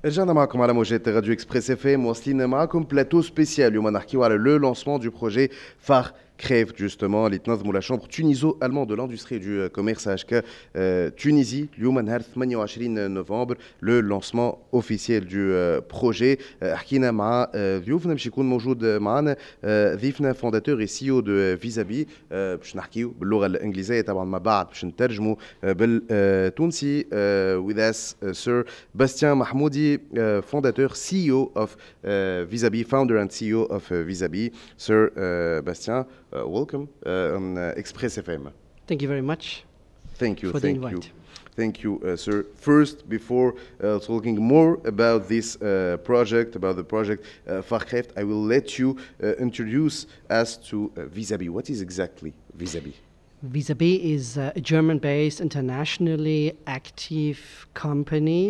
رجعنا معكم على موجات راديو اكسبريس اف ام واصلين معكم بلاتو سبيسيال اليوم نحكيو على لو لونسمون دو بروجي فار كريفت justement اللي تنظموا لا شامبر تونيزو المون دو لاندستري دو كوميرس HK تونيزي اليوم نهار 28 نوفمبر لو لونسمون اوفيسيال دو بروجي حكينا مع ضيوفنا باش يكون موجود معنا ضيفنا فونداتور اي سي او دو فيزابي باش نحكيو باللغه الانجليزيه طبعا ما بعد باش نترجموا بالتونسي with us sir Bastien Mahmoudi fondateur CEO of Visabi founder and CEO of Visabi sir Bastien welcome on Express FM. Thank you very much. Thank you. For the invite. Thank you, sir. First, before talking more about this project, about the project Fachkraft, I will let you introduce us to Visabi. What is exactly Visabi? Visabi is a German-based, internationally active company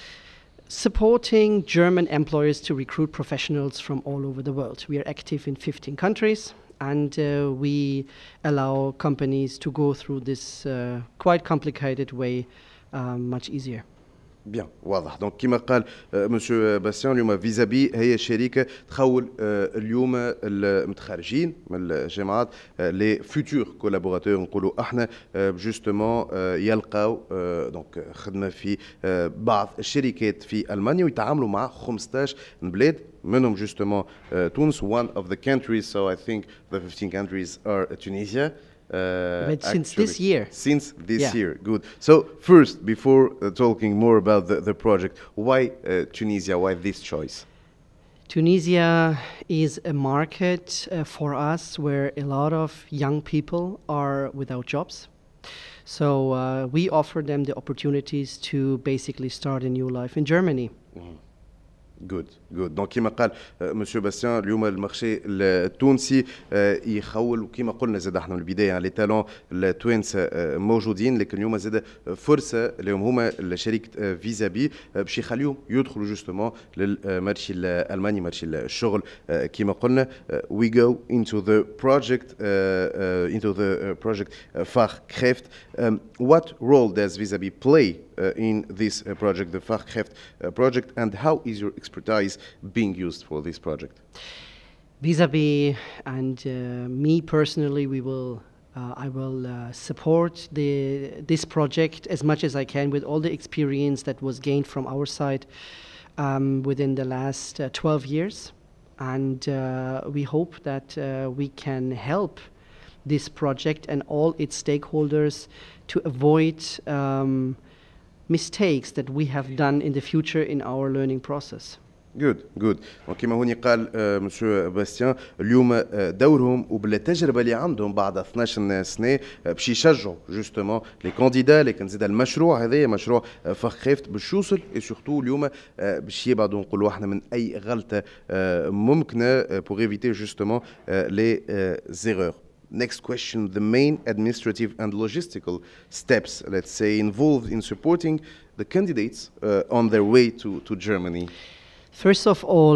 supporting German employers to recruit professionals from all over the world. We are active in 15 countries. And we allow companies to go through this quite complicated way much easier. بيان واضح دونك كما قال مسيو باستيان اليوم فيزابي هي شركه تخول اليوم المتخرجين من الجامعات لي فيوتور كولابوراتور نقولوا احنا جوستومون يلقاو دونك خدمه في بعض الشركات في المانيا ويتعاملوا مع 15 بلاد منهم جوستومون تونس one of the countries so I think the 15 countries are Tunisia. But since this year. Since this year, good. So first, before talking more about the project, why Tunisia? Why this choice? Tunisia is a market for us where a lot of young people are without jobs. So we offer them the opportunities to basically start a new life in Germany. Mm-hmm. جود دونك كما قال مسيو باستيان اليوم المارشي التونسي يخول وكما قلنا زاد احنا من البدايه لي تالون التوانسه موجودين لكن اليوم زاد فرصه لهم هما شركه فيزابي باش يخليهم يدخلوا جوستومون للمارشي الالماني مارشي الشغل كما قلنا we go into the project Fachkraft. What role does Visabi play in this project, the Fachkraft project, and how is your expertise being used for this project? Visabi and me personally, I will support this project as much as I can with all the experience that was gained from our side within the last 12 years. And we hope that we can help this project and all its stakeholders to avoid mistakes that we have done in the future in our learning process. Good. وكما هوني قال مسيو باستيان اليوم دورهم وبالتجربه اللي عندهم بعد 12 سنه باش يشجعوا جوستومون لي كانديدا لكن زاد المشروع هذايا مشروع فخريفت باش يوصل اي سورتو اليوم باش يبعدوا نقولوا احنا من اي غلطه ممكنه بور ايفيتي جوستومون لي زيرور. Next question, the main administrative and logistical steps, let's say, involved in supporting the candidates on their way to Germany. First of all,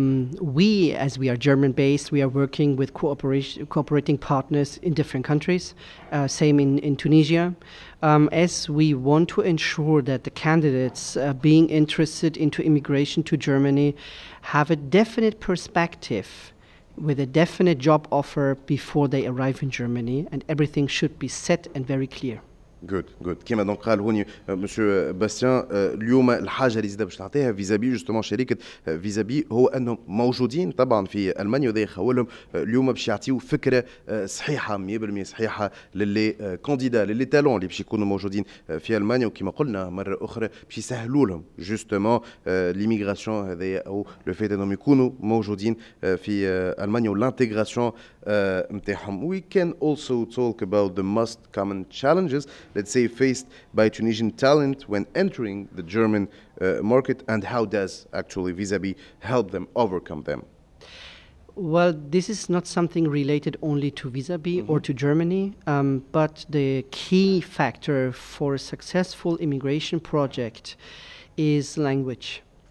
as we are German-based, we are working with cooperating partners in different countries, same in Tunisia, as we want to ensure that the candidates being interested into immigration to Germany have a definite perspective with a definite job offer before they arrive in Germany, and everything should be set and very clear. Good. كما دونك قال هوني مسيو باستيان اليوم الحاجه اللي زاد باش نعطيها فيزابي جوستومون شركه فيزابي هو انهم موجودين طبعا في المانيا وذا يخولهم اليوم باش يعطيو فكره صحيحه 100% صحيحه للي كانديدا للي تالون اللي باش يكونوا موجودين في المانيا وكما قلنا مره اخرى باش يسهلوا لهم جوستومون ليميغراسيون هذايا او لو فيت انهم يكونوا موجودين في المانيا والانتيغراسيون نتاعهم. We can also talk about the most common challenges, let's say, faced by Tunisian talent when entering the German market, and how does actually Visabi help them overcome them? Well, this is not something related only to Visabi or to Germany, but the key factor for a successful immigration project is language.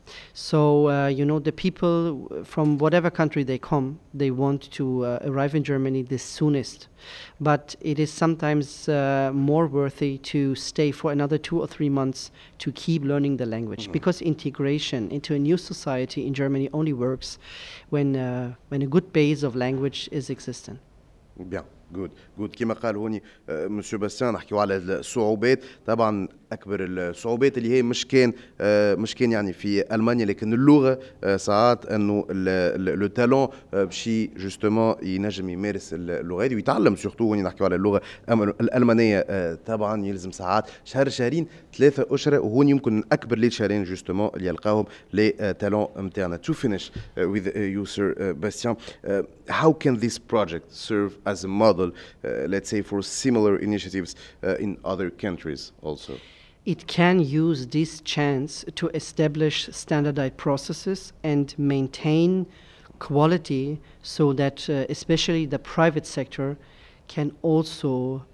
So, the people from whatever country they come, they want to arrive in Germany the soonest. But it is sometimes more worthy to stay for another 2 or 3 months to keep learning the language, because integration into a new society in Germany only works when a good base of language is existent. Bien. جود كما قال هوني مسيو باستيان نحكيو على الصعوبات. طبعا اكبر الصعوبات اللي هي مش كان يعني في المانيا، لكن اللغه ساعات انه لو تالون باش جوستومون ينجم يمارس اللغه هذه ويتعلم. سورتو هوني نحكيو على اللغه الالمانيه، طبعا يلزم ساعات شهرين 3 اشهر، وهوني يمكن من اكبر لي شهرين جوستومون اللي يلقاهم لي تالون نتاعنا. To finish with you, Sir Bastien, how can this project serve as a model, let's say, for similar initiatives in other countries also? It can use this chance to establish standardized processes and maintain quality so that especially the private sector can also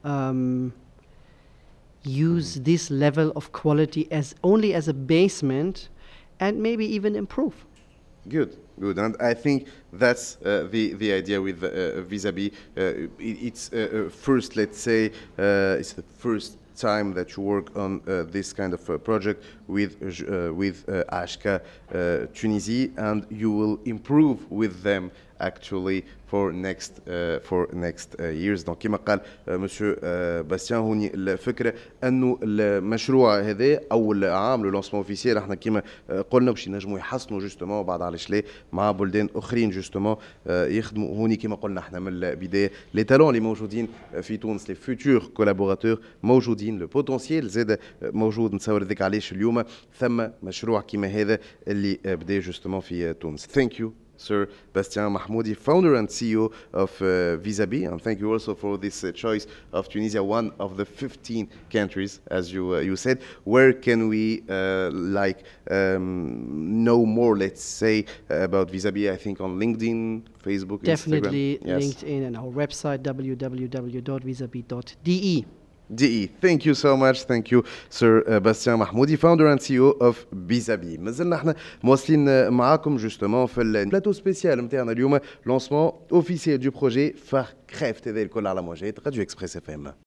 use this level of quality as only as a basement and maybe even improve. Good. And I think that's the idea with Vis-a-Vis. It's first, let's say, it's the first time that you work on this kind of project with Ashka Tunisie, and you will improve with them actually for next years. Donc كما قال مسيو باستيان هوني الفكره انه المشروع هذا اول عام لو لونسمون اوفيسيال احنا كما قلنا باش ينجموا يحسنوا جوستومون بعد علاش لا مع بلدان اخرين جوستومون يخدموا. هوني كما قلنا احنا من البدايه لي تالون اللي موجودين في تونس، لي فيوتور كولابوراتور موجودين، لو بوتونسييل زاد موجود. نتصور ذيك علاش اليوم ثم مشروع كما هذا اللي بدا جوستومون في تونس. Thank you, Sir Bastien Mahmoudi, founder and CEO of Vis-a-Vis, and thank you also for this choice of Tunisia, one of the 15 countries, as you said. Where can we know more, let's say, about Vis-a-Vis? I think on LinkedIn, Facebook, Definitely Instagram. Yes. LinkedIn and our website www.visabis.de. DE. Thank you so much. Thank you, Sir Bastien Mahmoudi, founder and CEO of Vis-a-Vis. مازلنا احنا مواصلين معاكم جوستومون في البلاتو سبيسيال نتاعنا اليوم، لونسمون اوفيسيال دو بروجي فار كريف. هذا الكل على موجات راديو اكسبريس اف ام.